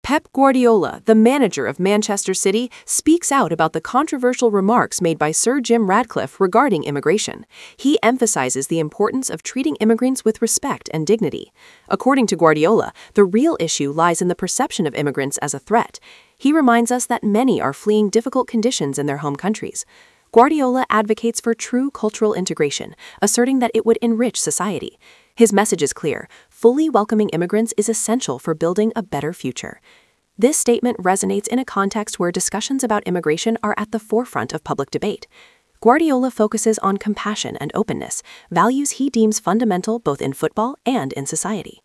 Pep Guardiola, the manager of Manchester City, speaks out about the controversial remarks made by Sir Jim Ratcliffe regarding immigration. He emphasizes the importance of treating immigrants with respect and dignity. According to Guardiola, the real issue lies in the perception of immigrants as a threat. He reminds us that many are fleeing difficult conditions in their home countries. Guardiola advocates for true cultural integration, asserting that it would enrich society. His message is clear: fully welcoming immigrants is essential for building a better future. This statement resonates in a context where discussions about immigration are at the forefront of public debate. Guardiola focuses on compassion and openness, values he deems fundamental both in football and in society.